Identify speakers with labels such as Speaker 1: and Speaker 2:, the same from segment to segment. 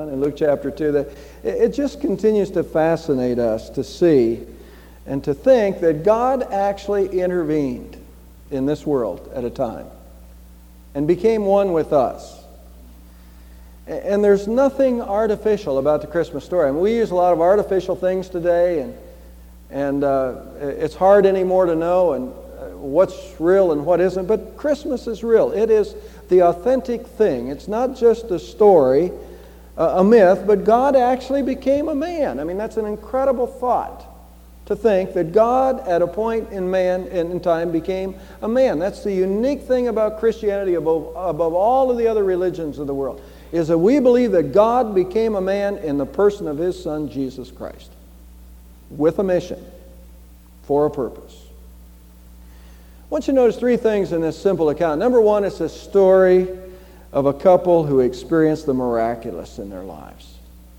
Speaker 1: down in Luke chapter 2, that it just continues to fascinate us to see and to think that God actually intervened in this world at a time and became one with us. And there's nothing artificial about the Christmas story. I mean, we use a lot of artificial things today, and it's hard anymore to know and what's real and what isn't. But Christmas is real. It is the authentic thing. It's not just a story, a myth, but God actually became a man. I mean, that's an incredible thought, to think that God at a point in time became a man. That's the unique thing about Christianity above all of the other religions of the world, is that we believe that God became a man in the person of His Son, Jesus Christ, with a mission, for a purpose. I want you to notice three things in this simple account. Number one, it's a story of a couple who experienced the miraculous in their lives.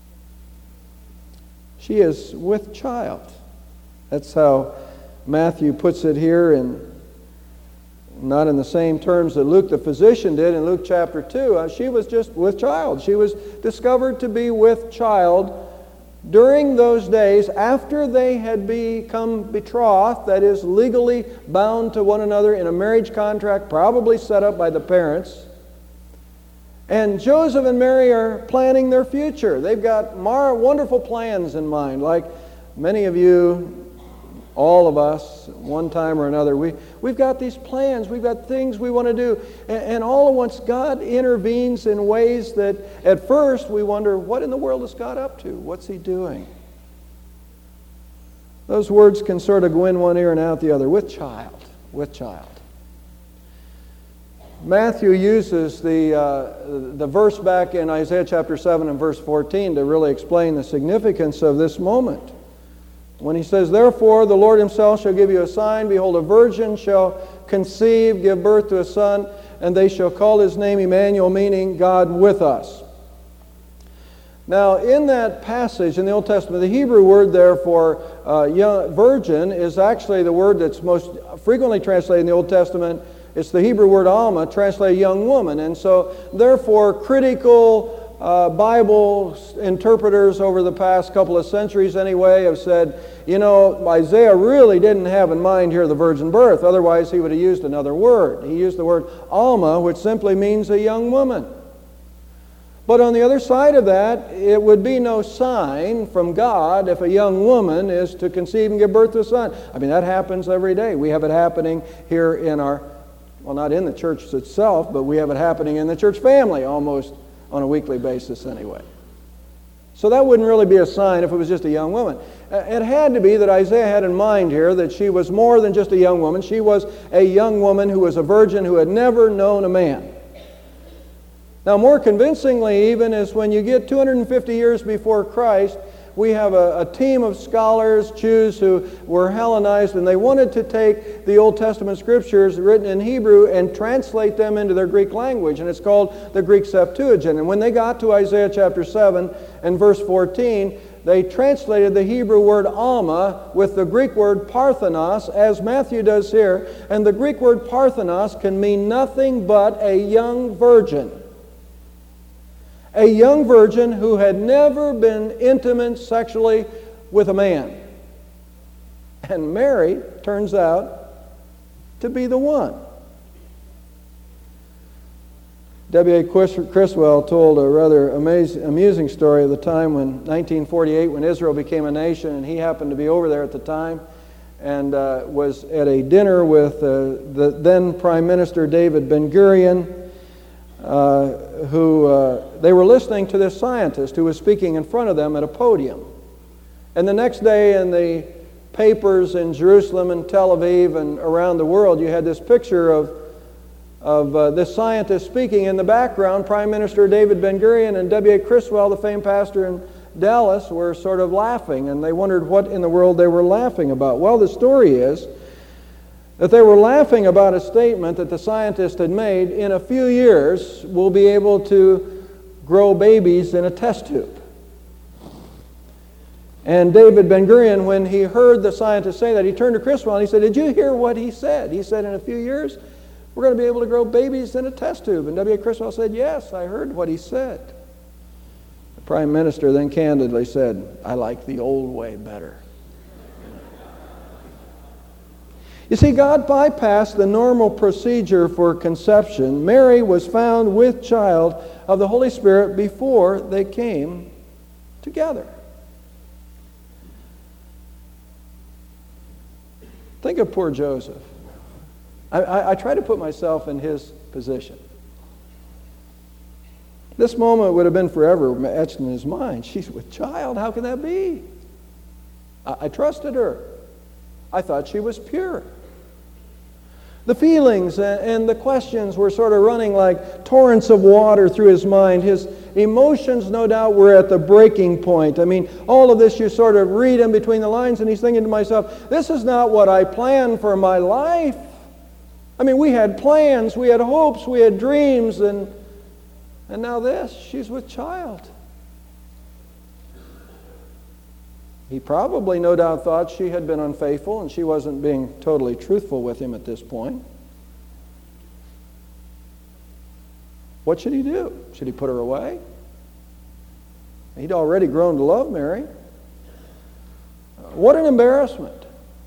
Speaker 1: She is with child. That's how Matthew puts it here, and not in the same terms that Luke the physician did in Luke chapter 2. She was just with child. She was discovered to be with child during those days after they had become betrothed, that is, legally bound to one another in a marriage contract, probably set up by the parents. And Joseph and Mary are planning their future. They've got wonderful plans in mind, like many of you, all of us, one time or another, we've got these plans, we've got things we want to do. And all at once, God intervenes in ways that at first we wonder, what in the world is God up to? What's He doing? Those words can sort of go in one ear and out the other. With child, with child. Matthew uses the verse back in Isaiah chapter 7 and verse 14 to really explain the significance of this moment. When he says, "Therefore the Lord Himself shall give you a sign. Behold, a virgin shall conceive, give birth to a son, and they shall call His name Emmanuel," meaning God with us. Now, in that passage in the Old Testament, the Hebrew word there for young virgin is actually the word that's most frequently translated in the Old Testament. It's the Hebrew word alma, translated young woman. And so, therefore, critical Bible interpreters over the past couple of centuries anyway have said, you know, Isaiah really didn't have in mind here the virgin birth. Otherwise, he would have used another word. He used the word alma, which simply means a young woman. But on the other side of that, it would be no sign from God if a young woman is to conceive and give birth to a son. I mean, that happens every day. We have it happening here in our, well, not in the church itself, but we have it happening in the church family almost on a weekly basis anyway. So that wouldn't really be a sign if it was just a young woman. It had to be that Isaiah had in mind here that she was more than just a young woman. She was a young woman who was a virgin who had never known a man. Now, more convincingly even is when you get 250 years before Christ, we have a team of scholars, Jews who were Hellenized, and they wanted to take the Old Testament scriptures written in Hebrew and translate them into their Greek language, and it's called the Greek Septuagint. And when they got to Isaiah chapter 7 and verse 14, they translated the Hebrew word alma with the Greek word parthenos, as Matthew does here. And the Greek word parthenos can mean nothing but a young virgin. A young virgin who had never been intimate sexually with a man. And Mary turns out to be the one. W.A. Criswell told a rather amusing story of the time when 1948, when Israel became a nation, and he happened to be over there at the time and was at a dinner with the then Prime Minister David Ben-Gurion, who they were listening to this scientist who was speaking in front of them at a podium. And the next day in the papers in Jerusalem and Tel Aviv and around the world, you had this picture of this scientist speaking. In the background, Prime Minister David Ben-Gurion and W.A. Criswell, the famed pastor in Dallas, were sort of laughing, and they wondered what in the world they were laughing about. Well, the story is that they were laughing about a statement that the scientist had made: in a few years, we'll be able to grow babies in a test tube. And David Ben-Gurion, when he heard the scientist say that, he turned to Criswell and he said, "Did you hear what he said?" He said, "In a few years, we're going to be able to grow babies in a test tube." And W.A. Criswell said, "Yes, I heard what he said." Prime Minister then candidly said, "I like the old way better." You see, God bypassed the normal procedure for conception. Mary was found with child of the Holy Spirit before they came together. Think of poor Joseph. I try to put myself in his position. This moment would have been forever etched in his mind. She's with child. How can that be? I trusted her. I thought she was pure. The feelings and the questions were sort of running like torrents of water through his mind. His emotions, no doubt, were at the breaking point. I mean, all of this you sort of read in between the lines, and he's thinking to himself, this is not what I planned for my life. I mean, we had plans, we had hopes, we had dreams, and now this, she's with child. He probably, no doubt, thought she had been unfaithful and she wasn't being totally truthful with him at this point. What should he do? Should he put her away? He'd already grown to love Mary. What an embarrassment.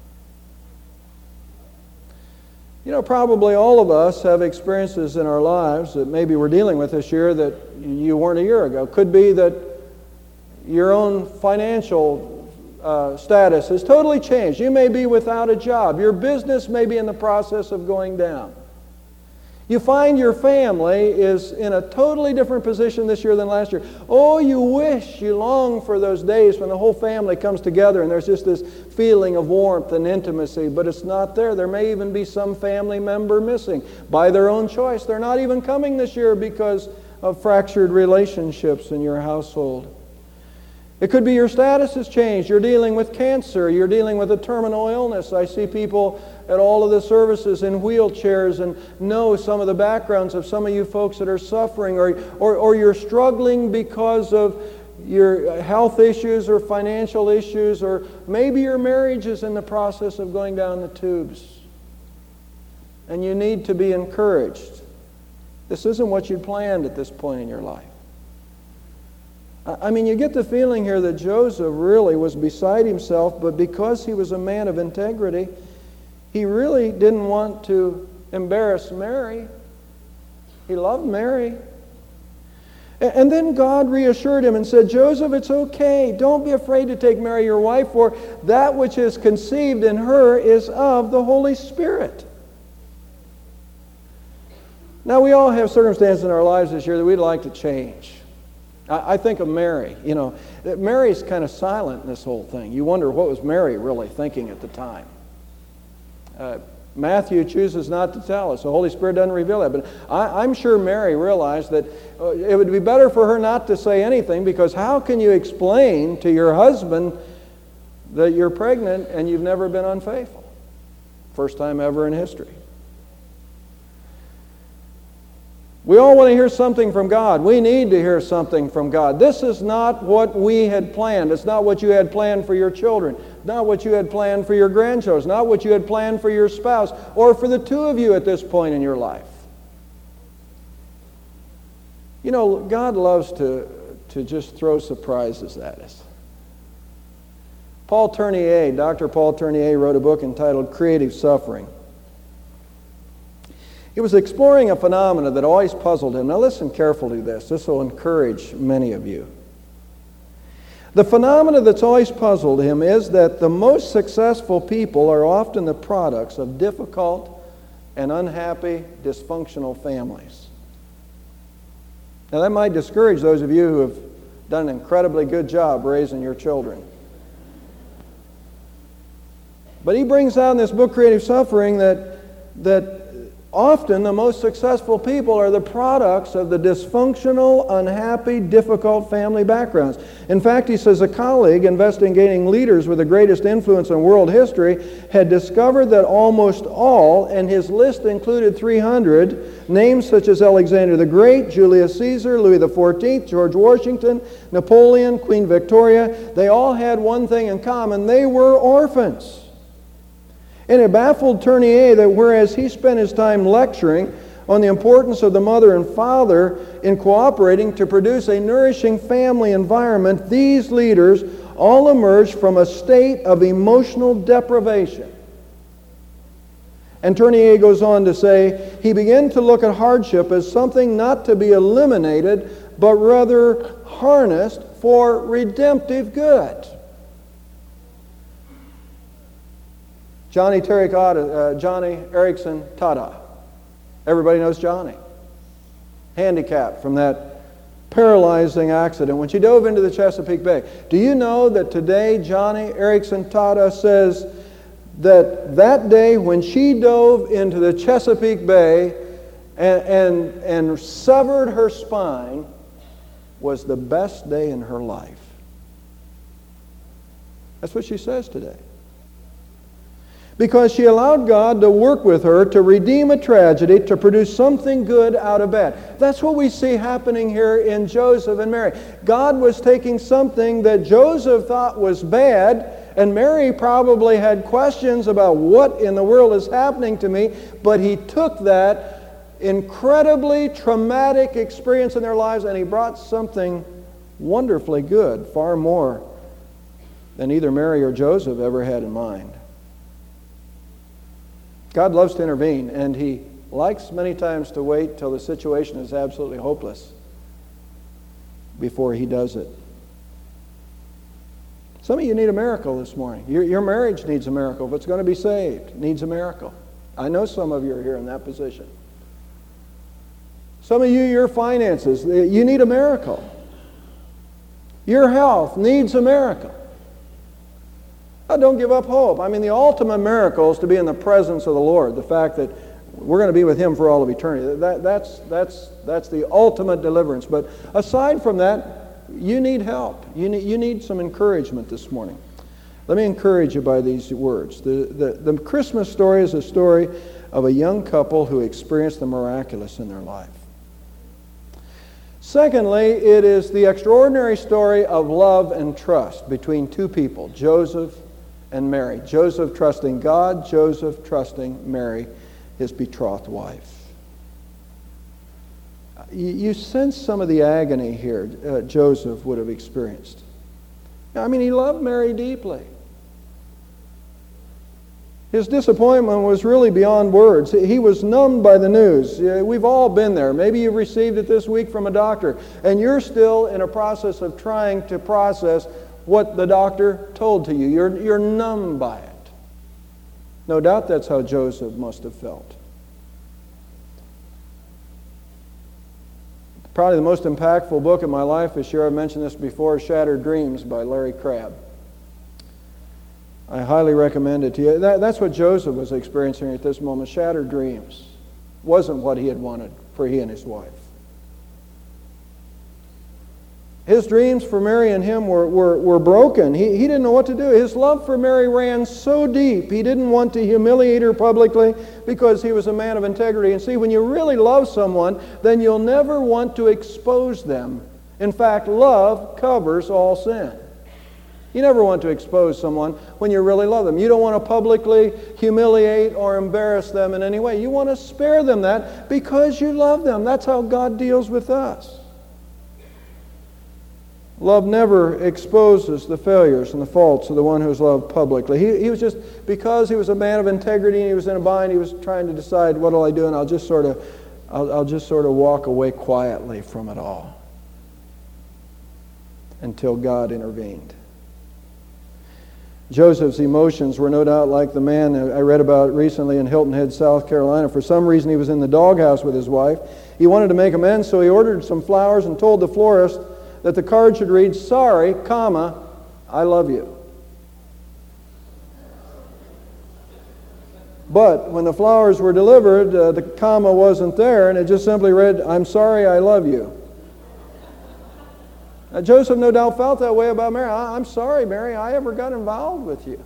Speaker 1: You know, probably all of us have experiences in our lives that maybe we're dealing with this year that you weren't a year ago. Could be that your own financial status has totally changed. You may be without a job. Your business may be in the process of going down. You find your family is in a totally different position this year than last year. Oh, you wish, you long for those days when the whole family comes together and there's just this feeling of warmth and intimacy, but it's not there. There may even be some family member missing by their own choice. They're not even coming this year because of fractured relationships in your household. It could be your status has changed. You're dealing with cancer. You're dealing with a terminal illness. I see people at all of the services in wheelchairs and know some of the backgrounds of some of you folks that are suffering, or you're struggling because of your health issues or financial issues, or maybe your marriage is in the process of going down the tubes. And you need to be encouraged. This isn't what you'd planned at this point in your life. I mean, you get the feeling here that Joseph really was beside himself, but because he was a man of integrity, he really didn't want to embarrass Mary. He loved Mary. And then God reassured him and said, Joseph, it's okay. Don't be afraid to take Mary your wife, for that which is conceived in her is of the Holy Spirit. Now, we all have circumstances in our lives this year that we'd like to change. I think of Mary. You know, Mary's kind of silent in this whole thing. You wonder, what was Mary really thinking at the time? Matthew chooses not to tell us. The Holy Spirit doesn't reveal that. But I'm sure Mary realized that it would be better for her not to say anything, because how can you explain to your husband that you're pregnant and you've never been unfaithful? First time ever in history. We all want to hear something from God. We need to hear something from God. This is not what we had planned. It's not what you had planned for your children. Not what you had planned for your grandchildren. Not what you had planned for your spouse or for the two of you at this point in your life. You know, God loves to just throw surprises at us. Paul Tournier, Dr. Paul Tournier, wrote a book entitled Creative Suffering. He was exploring a phenomenon that always puzzled him. Now listen carefully to this. This will encourage many of you. The phenomenon that's always puzzled him is that the most successful people are often the products of difficult and unhappy, dysfunctional families. Now that might discourage those of you who have done an incredibly good job raising your children. But he brings out in this book, Creative Suffering, that often the most successful people are the products of the dysfunctional, unhappy, difficult family backgrounds. In fact, he says a colleague investigating leaders with the greatest influence in world history had discovered that almost all, and his list included 300, names such as Alexander the Great, Julius Caesar, Louis XIV, George Washington, Napoleon, Queen Victoria, they all had one thing in common: they were orphans. And it baffled Tournier that whereas he spent his time lecturing on the importance of the mother and father in cooperating to produce a nourishing family environment, these leaders all emerged from a state of emotional deprivation. And Tournier goes on to say, he began to look at hardship as something not to be eliminated, but rather harnessed for redemptive good. Johnny Erickson Tada. Everybody knows Johnny. Handicapped from that paralyzing accident when she dove into the Chesapeake Bay. Do you know that today Johnny Erickson Tada says that day when she dove into the Chesapeake Bay and severed her spine was the best day in her life? That's what she says today. Because she allowed God to work with her to redeem a tragedy, to produce something good out of bad. That's what we see happening here in Joseph and Mary. God was taking something that Joseph thought was bad, and Mary probably had questions about what in the world is happening to me, but he took that incredibly traumatic experience in their lives and he brought something wonderfully good, far more than either Mary or Joseph ever had in mind. God loves to intervene, and he likes many times to wait till the situation is absolutely hopeless before he does it. Some of you need a miracle this morning. Your marriage needs a miracle. If it's going to be saved, it needs a miracle. I know some of you are here in that position. Some of you, your finances, you need a miracle. Your health needs a miracle. Don't give up hope. I mean, the ultimate miracle is to be in the presence of the Lord. The fact that we're going to be with Him for all of eternity. That's the ultimate deliverance. But aside from that, you need help. You need some encouragement this morning. Let me encourage you by these words. The Christmas story is a story of a young couple who experienced the miraculous in their life. Secondly, it is the extraordinary story of love and trust between two people, Joseph and Mary. Joseph trusting God, Joseph trusting Mary, his betrothed wife. You sense some of the agony here Joseph would have experienced. I mean, he loved Mary deeply. His disappointment was really beyond words. He was numbed by the news. We've all been there. Maybe you've received it this week from a doctor, and you're still in a process of trying to process what the doctor told to you. You're numbed by it. No doubt that's how Joseph must have felt. Probably the most impactful book in my life this year, I've mentioned this before, Shattered Dreams by Larry Crabb. I highly recommend it to you. That's what Joseph was experiencing at this moment. Shattered dreams. Wasn't what he had wanted for he and his wife. His dreams for Mary and him were broken. He didn't know what to do. His love for Mary ran so deep, he didn't want to humiliate her publicly because he was a man of integrity. And see, when you really love someone, then you'll never want to expose them. In fact, love covers all sin. You never want to expose someone when you really love them. You don't want to publicly humiliate or embarrass them in any way. You want to spare them that because you love them. That's how God deals with us. Love never exposes the failures and the faults of the one who is loved publicly. He was just, because he was a man of integrity and he was in a bind, he was trying to decide, what will I do? And I'll just sort of walk away quietly from it all until God intervened. Joseph's emotions were no doubt like the man I read about recently in Hilton Head, South Carolina. For some reason, he was in the doghouse with his wife. He wanted to make amends, so he ordered some flowers and told the florist that the card should read, "Sorry, comma, I love you." But when the flowers were delivered, the comma wasn't there, and it just simply read, "I'm sorry, I love you." Now, Joseph no doubt felt that way about Mary. I'm sorry, Mary, I ever got involved with you. It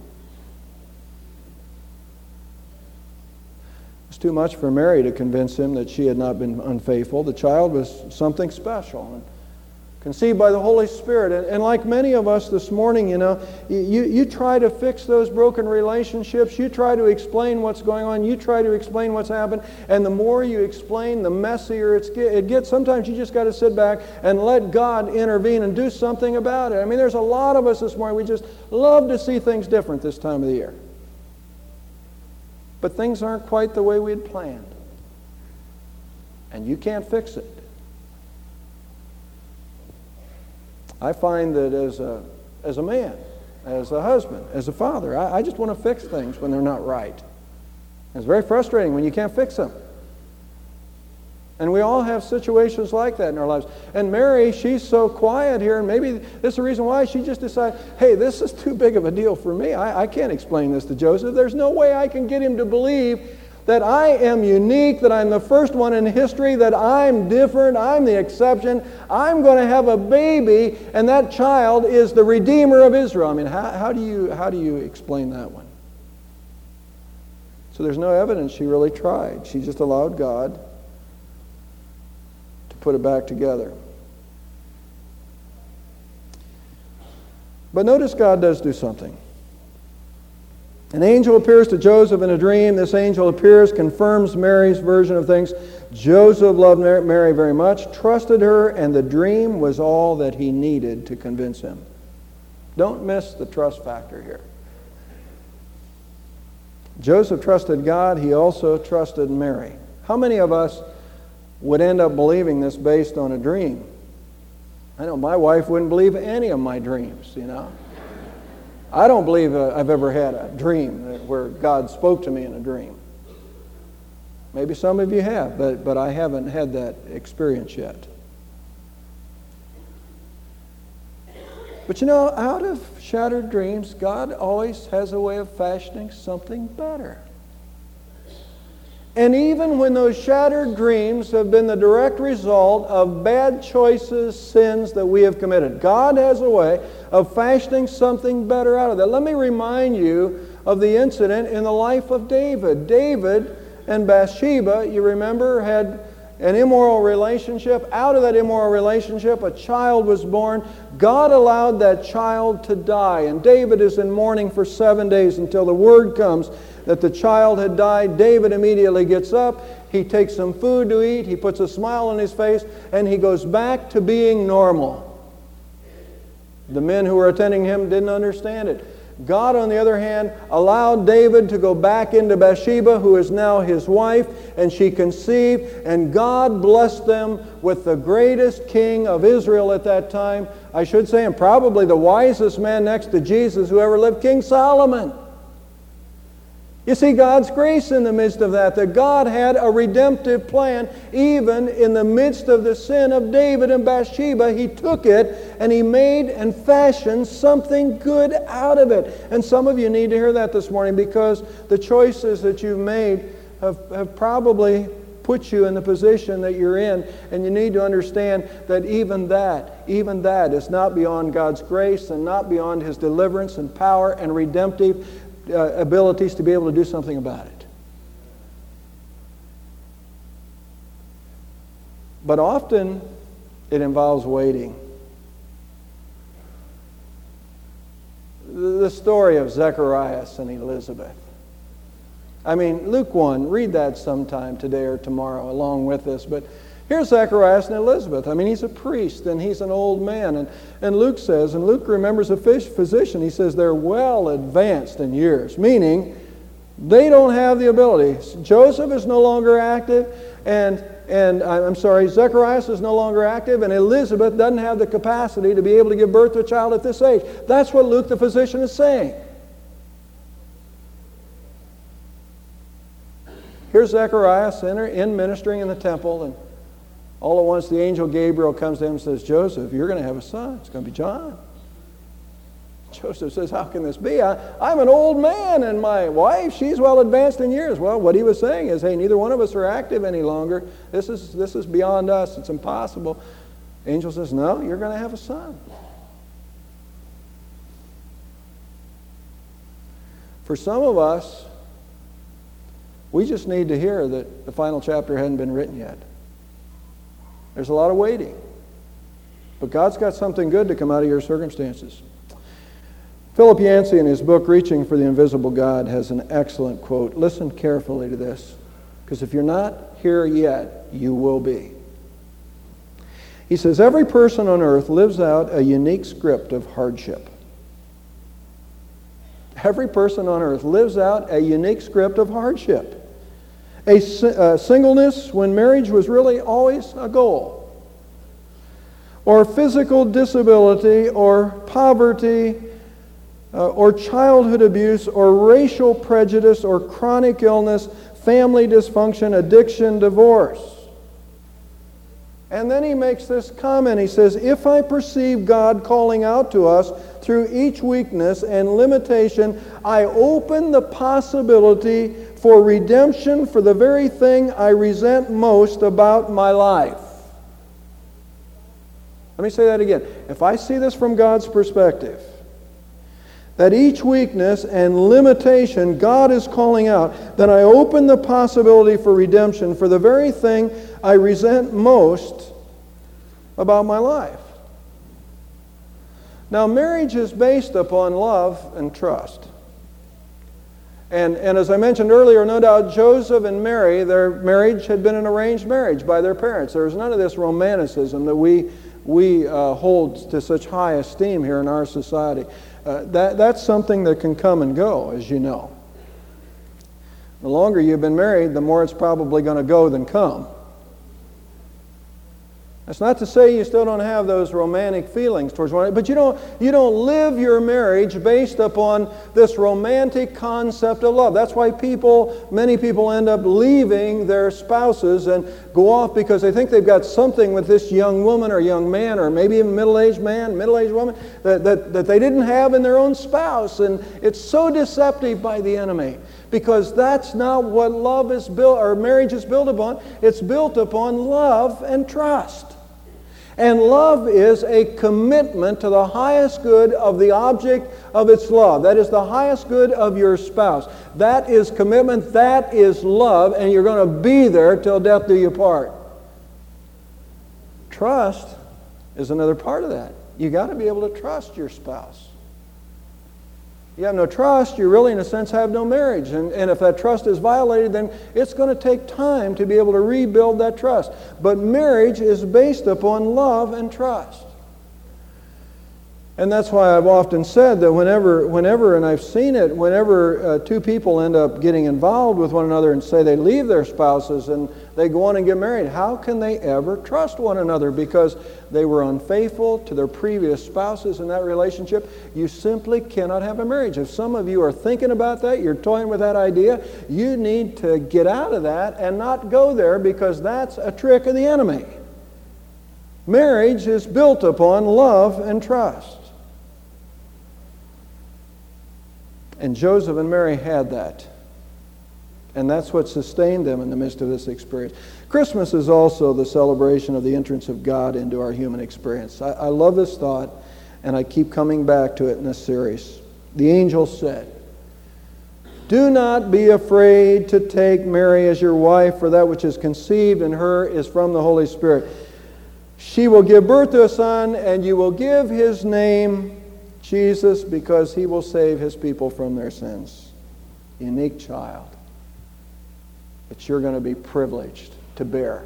Speaker 1: was too much for Mary to convince him that she had not been unfaithful. The child was something special. And conceived by the Holy Spirit. And like many of us this morning, you try to fix those broken relationships. You try to explain what's going on. You try to explain what's happened. And the more you explain, the messier it gets. Sometimes you just got to sit back and let God intervene and do something about it. I mean, there's a lot of us this morning, we just love to see things different this time of the year. But things aren't quite the way we had planned. And you can't fix it. I find that as a man, as a husband, as a father, I just want to fix things when they're not right. It's very frustrating when you can't fix them. And we all have situations like that in our lives. And Mary, she's so quiet here, and maybe this is the reason why she just decided, hey, this is too big of a deal for me. I can't explain this to Joseph. There's no way I can get him to believe that I am unique, that I'm the first one in history, that I'm different, I'm the exception. I'm going to have a baby, and that child is the Redeemer of Israel. I mean, how do you explain that one? So there's no evidence she really tried. She just allowed God to put it back together. But notice God does do something. An angel appears to Joseph in a dream. This angel appears, confirms Mary's version of things. Joseph loved Mary very much, trusted her, and the dream was all that he needed to convince him. Don't miss the trust factor here. Joseph trusted God. He also trusted Mary. How many of us would end up believing this based on a dream? I know my wife wouldn't believe any of my dreams, I don't believe I've ever had a dream where God spoke to me in a dream. Maybe some of you have, but I haven't had that experience yet. But out of shattered dreams, God always has a way of fashioning something better. And even when those shattered dreams have been the direct result of bad choices, sins that we have committed, God has a way of fashioning something better out of that. Let me remind you of the incident in the life of David. David and Bathsheba, you remember, had an immoral relationship. Out of that immoral relationship, a child was born. God allowed that child to die. And David is in mourning for 7 days until the word comes that the child had died. David immediately gets up. He takes some food to eat. He puts a smile on his face, and he goes back to being normal. The men who were attending him didn't understand it. God, on the other hand, allowed David to go back into Bathsheba, who is now his wife, and she conceived, and God blessed them with the greatest king of Israel at that time, I should say, and probably the wisest man next to Jesus who ever lived, King Solomon. You see God's grace in the midst of that God had a redemptive plan even in the midst of the sin of David and Bathsheba. He took it and He made and fashioned something good out of it. And some of you need to hear that this morning, because the choices that you've made have probably put you in the position that you're in, and you need to understand that even that is not beyond God's grace and not beyond His deliverance and power and redemptive abilities to be able to do something about it. But often it involves waiting. The story of Zacharias and Elizabeth. I mean, Luke 1, read that sometime today or tomorrow along with this. But here's Zacharias and Elizabeth. I mean, he's a priest and he's an old man. And Luke says, and Luke remembers a physician, he says they're well advanced in years, meaning they don't have the ability. Joseph is no longer active, and Zacharias is no longer active, and Elizabeth doesn't have the capacity to be able to give birth to a child at this age. That's what Luke the physician is saying. Here's Zacharias in ministering in the temple, and all at once the angel Gabriel comes to him and says, Joseph, you're going to have a son. It's going to be John. Joseph says, how can this be? I'm an old man, and my wife, she's well advanced in years. Well, what he was saying is, hey, neither one of us are active any longer. This is beyond us. It's impossible. The angel says, no, you're going to have a son. For some of us, we just need to hear that the final chapter hadn't been written yet. There's a lot of waiting. But God's got something good to come out of your circumstances. Philip Yancey, in his book, Reaching for the Invisible God, has an excellent quote. Listen carefully to this, because if you're not here yet, you will be. He says, every person on earth lives out a unique script of hardship. Every person on earth lives out a unique script of hardship. A singleness when marriage was really always a goal. Or physical disability, or poverty, or childhood abuse, or racial prejudice, or chronic illness, family dysfunction, addiction, divorce. And then he makes this comment. He says, if I perceive God calling out to us through each weakness and limitation, I open the possibility for redemption for the very thing I resent most about my life. Let me say that again. If I see this from God's perspective, that each weakness and limitation God is calling out, then I open the possibility for redemption for the very thing I resent most about my life. Now, marriage is based upon love and trust. And as I mentioned earlier, no doubt Joseph and Mary, their marriage had been an arranged marriage by their parents. There was none of this romanticism that we hold to such high esteem here in our society. That's something that can come and go, as you know. The longer you've been married, the more it's probably going to go than come. That's not to say you still don't have those romantic feelings towards one another, but you don't live your marriage based upon this romantic concept of love. That's why many people end up leaving their spouses and go off because they think they've got something with this young woman or young man, or maybe even middle-aged man, middle-aged woman, that they didn't have in their own spouse. And it's so deceptive by the enemy, because that's not what love is built, or marriage is built upon. It's built upon love and trust. And love is a commitment to the highest good of the object of its love. That is the highest good of your spouse. That is commitment. That is love. And you're going to be there till death do you part. Trust is another part of that. You got to be able to trust your spouse. You have no trust, you really, in a sense, have no marriage. And if that trust is violated, then it's going to take time to be able to rebuild that trust. But marriage is based upon love and trust. And that's why I've often said that whenever, and I've seen it, whenever two people end up getting involved with one another and say they leave their spouses and they go on and get married, how can they ever trust one another? Because they were unfaithful to their previous spouses in that relationship. You simply cannot have a marriage. If some of you are thinking about that, you're toying with that idea, you need to get out of that and not go there, because that's a trick of the enemy. Marriage is built upon love and trust. And Joseph and Mary had that. And that's what sustained them in the midst of this experience. Christmas is also the celebration of the entrance of God into our human experience. I love this thought, and I keep coming back to it in this series. The angel said, "Do not be afraid to take Mary as your wife, for that which is conceived in her is from the Holy Spirit. She will give birth to a son, and you will give his name Jesus, because he will save his people from their sins." Unique child that you're going to be privileged to bear.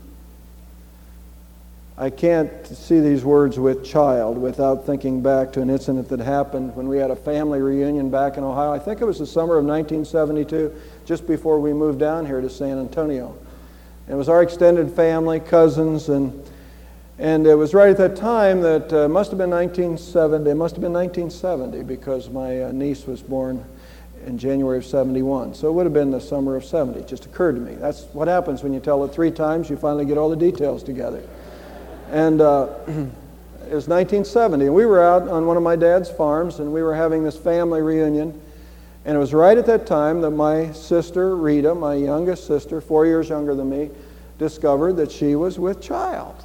Speaker 1: I can't see these words with child without thinking back to an incident that happened when we had a family reunion back in Ohio. I think it was the summer of 1972, just before we moved down here to San Antonio. It was our extended family, cousins, and it was right at that time that must have been 1970. It must have been 1970, because my niece was born in January of 71. So it would have been the summer of 70. It just occurred to me. That's what happens when you tell it three times. You finally get all the details together. And it was 1970. And we were out on one of my dad's farms, and we were having this family reunion. And it was right at that time that my sister, Rita, my youngest sister, 4 years younger than me, discovered that she was with child.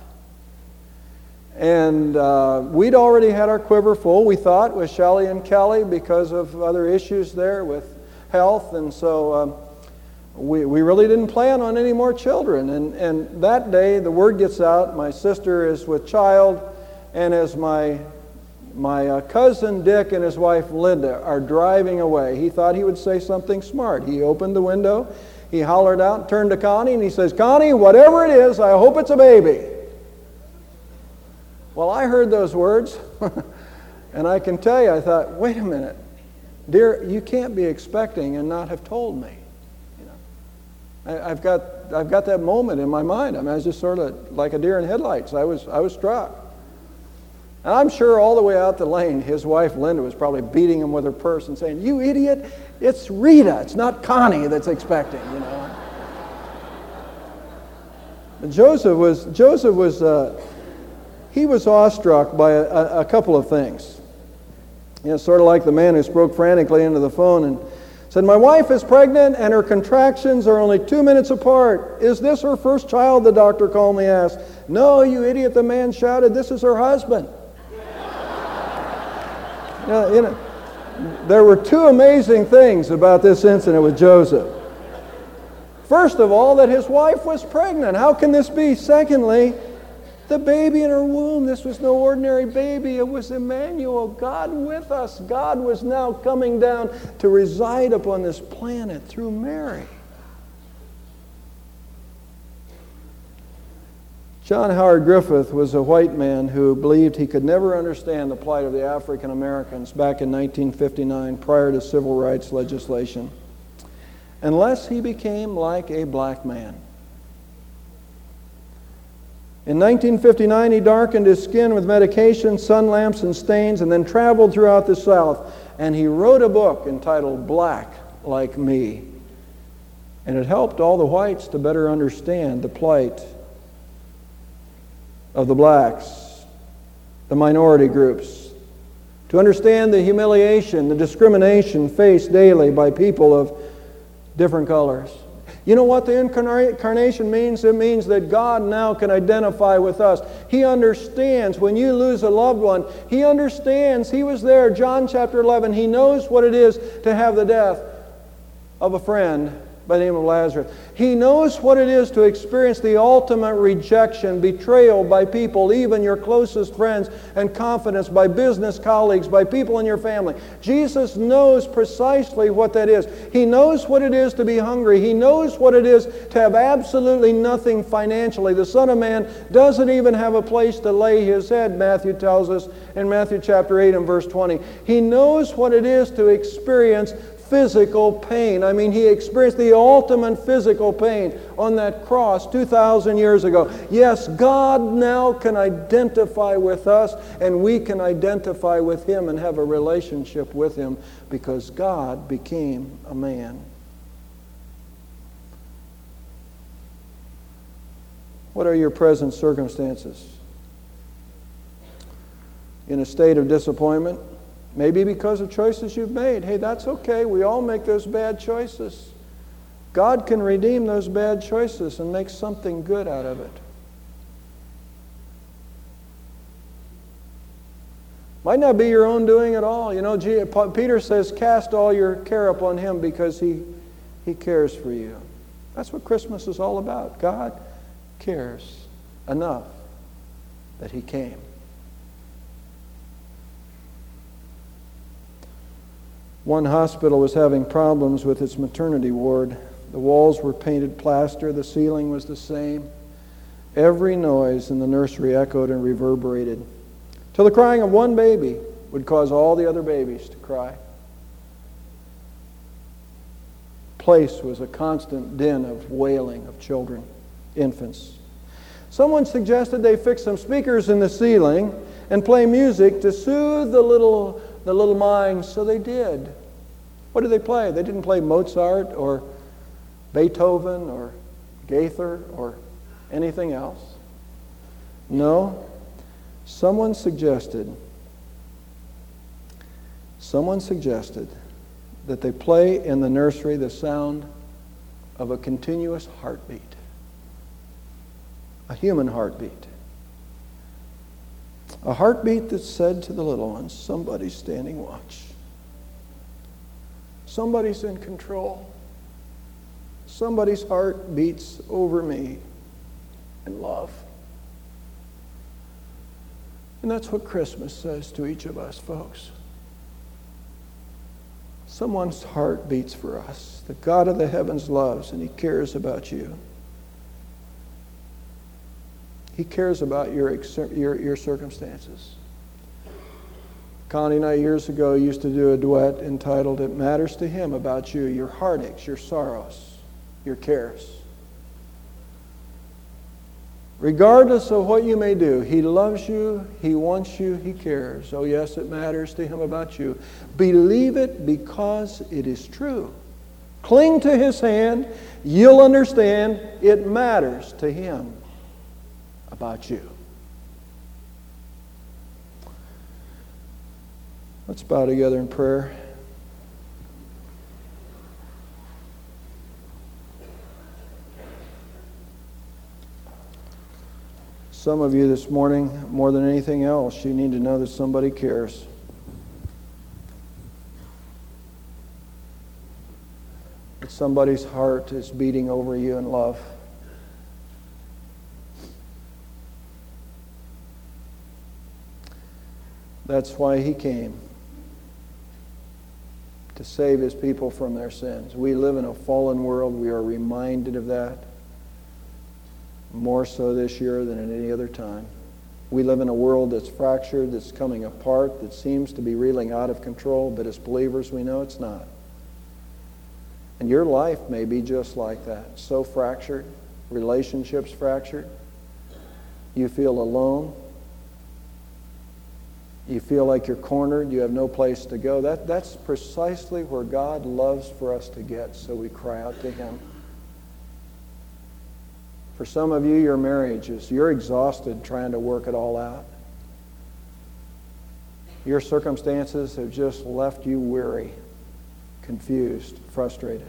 Speaker 1: And we'd already had our quiver full, we thought, with Shelley and Kelly because of other issues there with health. And so we really didn't plan on any more children. And that day, the word gets out, my sister is with child. and as my cousin Dick and his wife Linda are driving away, he thought he would say something smart. He opened the window, he hollered out, turned to Connie, and he says, "Connie, whatever it is, I hope it's a baby." Well, I heard those words, and I can tell you, I thought, wait a minute, dear, you can't be expecting and not have told me. I've got that moment in my mind. I was just sort of like a deer in headlights. I was struck. And I'm sure all the way out the lane, his wife Linda was probably beating him with her purse and saying, "You idiot, it's Rita, it's not Connie that's expecting," But Joseph was he was awestruck by a couple of things. Sort of like the man who spoke frantically into the phone and said, "My wife is pregnant and her contractions are only 2 minutes apart. Is this her first child?" the doctor calmly asked. "No, you idiot," the man shouted, "this is her husband." There were two amazing things about this incident with Joseph. First of all, that his wife was pregnant. How can this be? Secondly, the baby in her womb, this was no ordinary baby. It was Emmanuel, God with us. God was now coming down to reside upon this planet through Mary. John Howard Griffith was a white man who believed he could never understand the plight of the African Americans back in 1959, prior to civil rights legislation, unless he became like a black man. In 1959, he darkened his skin with medication, sun lamps, and stains, and then traveled throughout the South. And he wrote a book entitled Black Like Me. And it helped all the whites to better understand the plight of the blacks, the minority groups, to understand the humiliation, the discrimination faced daily by people of different colors. You know what the incarnation means? It means that God now can identify with us. He understands when you lose a loved one. He understands. He was there, John chapter 11. He knows what it is to have the death of a friend by the name of Lazarus. He knows what it is to experience the ultimate rejection, betrayal by people, even your closest friends, and confidence by business colleagues, by people in your family. Jesus knows precisely what that is. He knows what it is to be hungry. He knows what it is to have absolutely nothing financially. The Son of Man doesn't even have a place to lay his head, Matthew tells us in Matthew chapter 8 and verse 20. He knows what it is to experience physical pain. I mean, he experienced the ultimate physical pain on that cross 2,000 years ago. Yes, God now can identify with us, and we can identify with him and have a relationship with him because God became a man. What are your present circumstances? In a state of disappointment? Maybe because of choices you've made. Hey, that's okay. We all make those bad choices. God can redeem those bad choices and make something good out of it. Might not be your own doing at all. Peter says, cast all your care upon him because he cares for you. That's what Christmas is all about. God cares enough that he came. One hospital was having problems with its maternity ward. The walls were painted plaster. The ceiling was the same. Every noise in the nursery echoed and reverberated, till the crying of one baby would cause all the other babies to cry. The place was a constant din of wailing of children, infants. Someone suggested they fix some speakers in the ceiling and play music to soothe the little minds, so they did. What did they play? They didn't play Mozart or Beethoven or Gaither or anything else. No. Someone suggested that they play in the nursery the sound of a continuous heartbeat, a human heartbeat. A heartbeat that said to the little ones, somebody's standing watch. Somebody's in control. Somebody's heart beats over me in love. And that's what Christmas says to each of us, folks. Someone's heart beats for us. The God of the heavens loves, and He cares about you. He cares about your circumstances. Connie and I years ago used to do a duet entitled "It Matters to Him About You," your heartaches, your sorrows, your cares. Regardless of what you may do, He loves you, He wants you, He cares. Oh yes, it matters to Him about you. Believe it because it is true. Cling to His hand. You'll understand it matters to Him about you. Let's bow together in prayer. Some of you this morning, more than anything else, you need to know that somebody cares. That somebody's heart is beating over you in love. That's why He came, to save His people from their sins. We live in a fallen world. We are reminded of that. More so this year than at any other time. We live in a world that's fractured, that's coming apart, that seems to be reeling out of control, but as believers we know it's not. And your life may be just like that, so fractured, relationships fractured. You feel alone. You feel like you're cornered, you have no place to go. That's precisely where God loves for us to get, so we cry out to Him. For some of you, your marriage is, you're exhausted trying to work it all out. Your circumstances have just left you weary, confused, frustrated.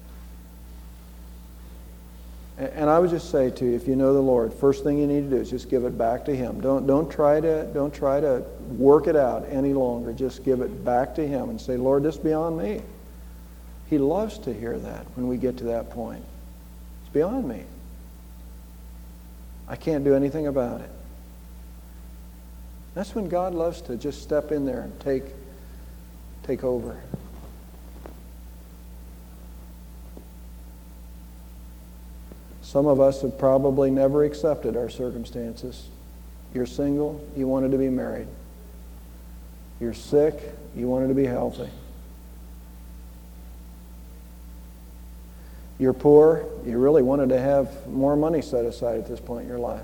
Speaker 1: And I would just say to you, if you know the Lord, first thing you need to do is just give it back to Him. Don't try to work it out any longer. Just give it back to Him and say, Lord, this is beyond me. He loves to hear that when we get to that point. It's beyond me. I can't do anything about it. That's when God loves to just step in there and take over. Some of us have probably never accepted our circumstances. You're single, you wanted to be married. You're sick, you wanted to be healthy. You're poor, you really wanted to have more money set aside at this point in your life.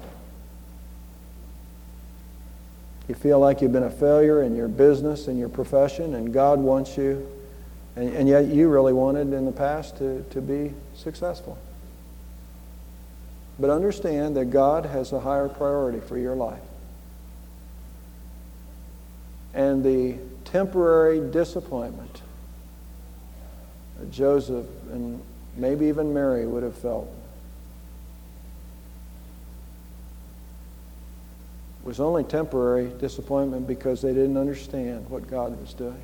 Speaker 1: You feel like you've been a failure in your business, in your profession, and God wants you, and yet you really wanted in the past to be successful. But understand that God has a higher priority for your life. And the temporary disappointment that Joseph and maybe even Mary would have felt was only temporary disappointment because they didn't understand what God was doing.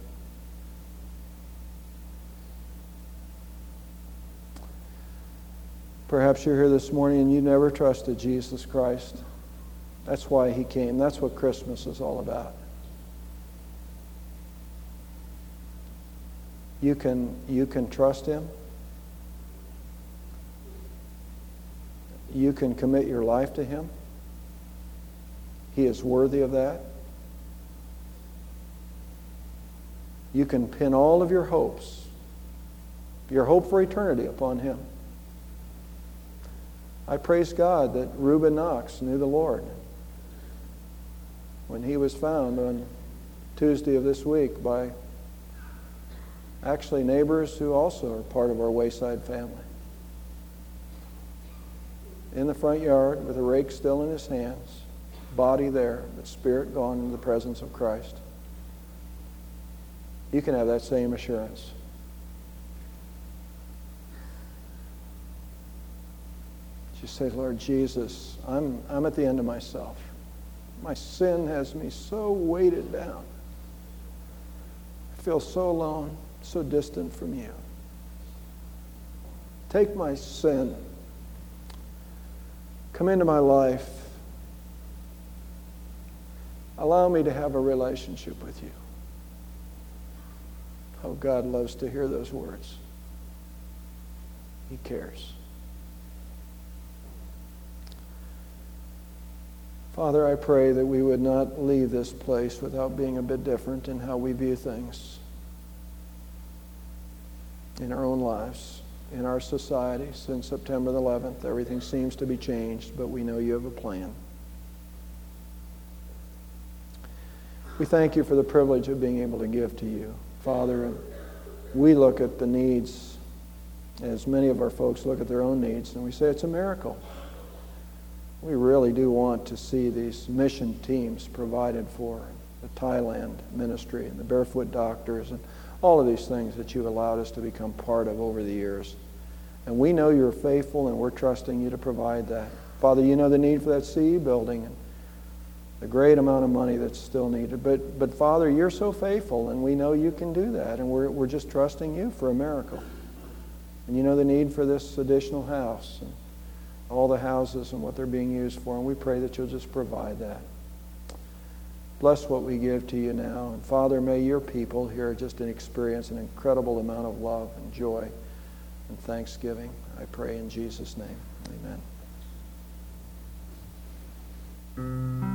Speaker 1: Perhaps you're here this morning and you never trusted Jesus Christ. That's why He came. That's what Christmas is all about. You can trust Him. You can commit your life to Him. He is worthy of that. You can pin all of your hopes, your hope for eternity, upon Him. I praise God that Reuben Knox knew the Lord when he was found on Tuesday of this week by actually neighbors who also are part of our Wayside family. In the front yard with a rake still in his hands, body there, but spirit gone into the presence of Christ. You can have that same assurance. You say, Lord Jesus, I'm at the end of myself. My sin has me so weighted down. I feel so alone, so distant from you. Take my sin. Come into my life. Allow me to have a relationship with you. Oh, God loves to hear those words. He cares. Father, I pray that we would not leave this place without being a bit different in how we view things in our own lives, in our society. Since September the 11th, everything seems to be changed, but we know you have a plan. We thank you for the privilege of being able to give to you, Father. And we look at the needs as many of our folks look at their own needs, and we say it's a miracle. We really do want to see these mission teams provided for, the Thailand ministry and the Barefoot Doctors and all of these things that you've allowed us to become part of over the years. And we know you're faithful, and we're trusting you to provide that. Father, you know the need for that CE building and the great amount of money that's still needed. But Father, you're so faithful, and we know you can do that, and we're just trusting you for a miracle. And you know the need for this additional house and all the houses and what they're being used for, and we pray that you'll just provide that. Bless what we give to you now. And Father, may your people here just experience an incredible amount of love and joy and thanksgiving. I pray in Jesus' name. Amen.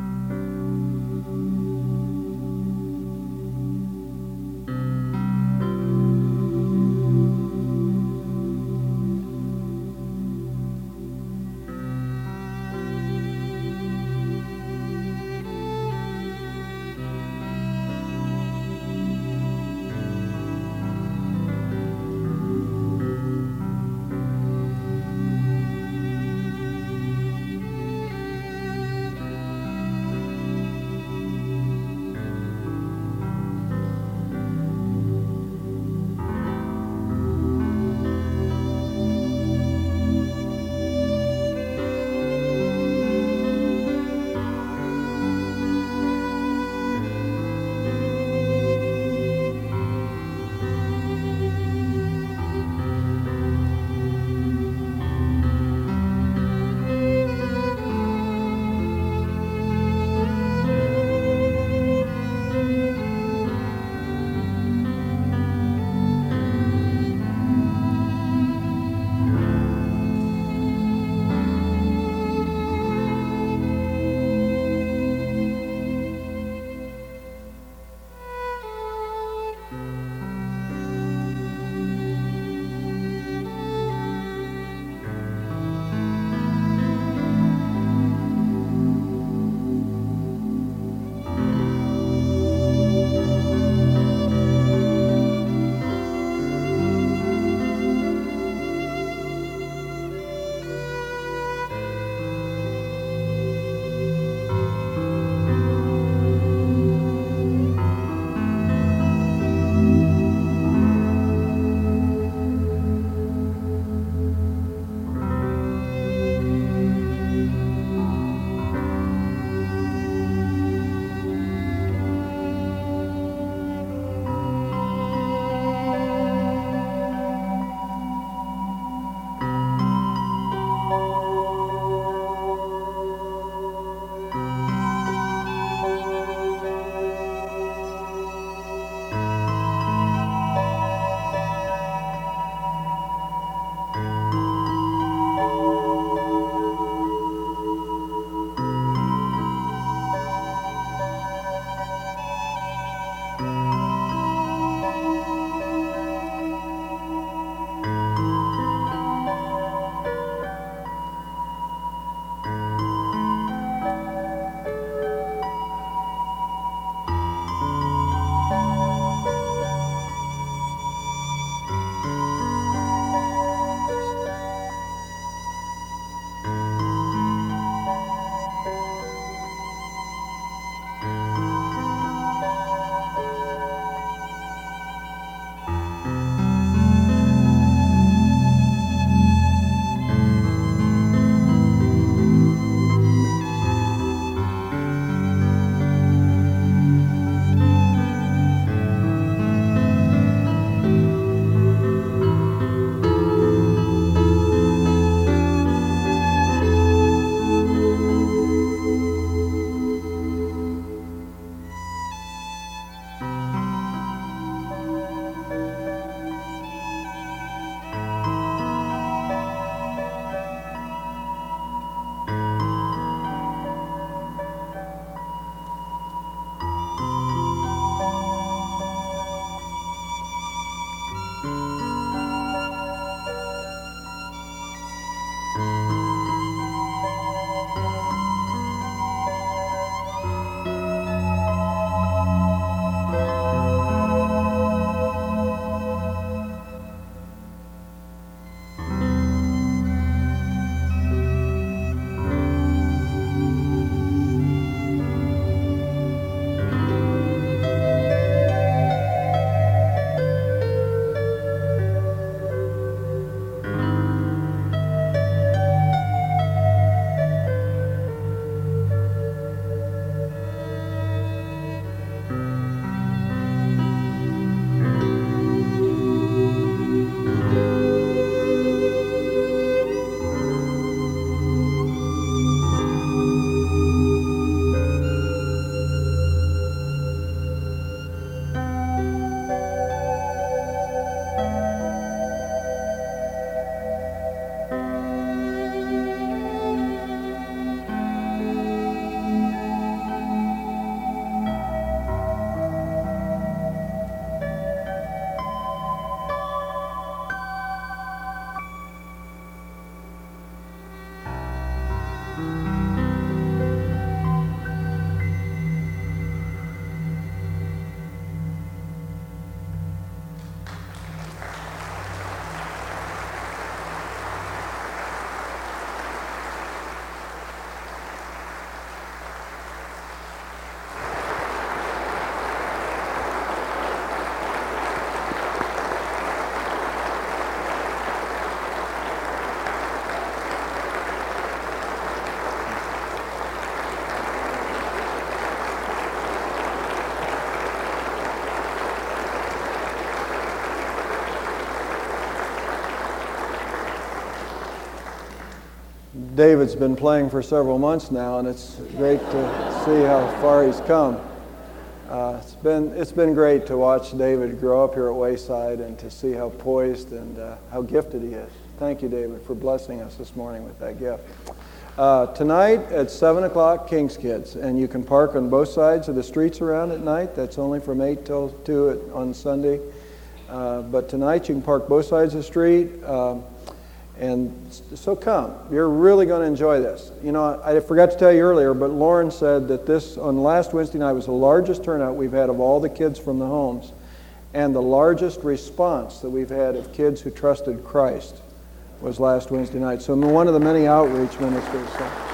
Speaker 1: David's been playing for several months now, and it's great to see how far he's come. It's been great to watch David grow up here at Wayside and to see how poised and how gifted he is. Thank you, David, for blessing us this morning with that gift. Tonight at 7 o'clock, King's Kids, and you can park on both sides of the streets around at night. That's only from 8 till 2 on Sunday. But tonight you can park both sides of the street. And so come. You're really going to enjoy this. You know, I forgot to tell you earlier, but Lauren said that this, on last Wednesday night, was the largest turnout we've had of all the kids from the homes, and the largest response that we've had of kids who trusted Christ was last Wednesday night. So one of the many outreach ministers.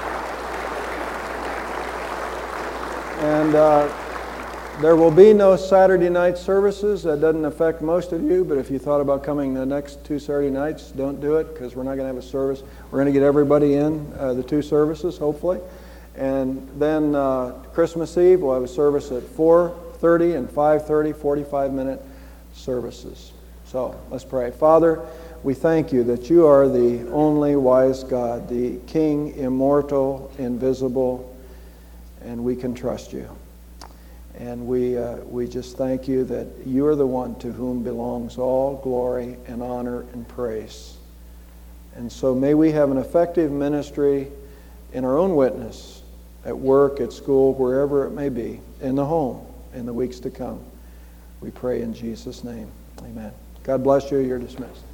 Speaker 1: And there will be no Saturday night services. That doesn't affect most of you, but if you thought about coming the next 2 Saturday nights, don't do it, because we're not going to have a service. We're going to get everybody in the 2 services, hopefully. And then Christmas Eve, we'll have a service at 4:30 and 5:30, 45-minute services. So let's pray. Father, we thank you that you are the only wise God, the King, immortal, invisible, and we can trust you. And we just thank you that you are the one to whom belongs all glory and honor and praise. And so may we have an effective ministry in our own witness, at work, at school, wherever it may be, in the home, in the weeks to come. We pray in Jesus' name. Amen. God bless you. You're dismissed.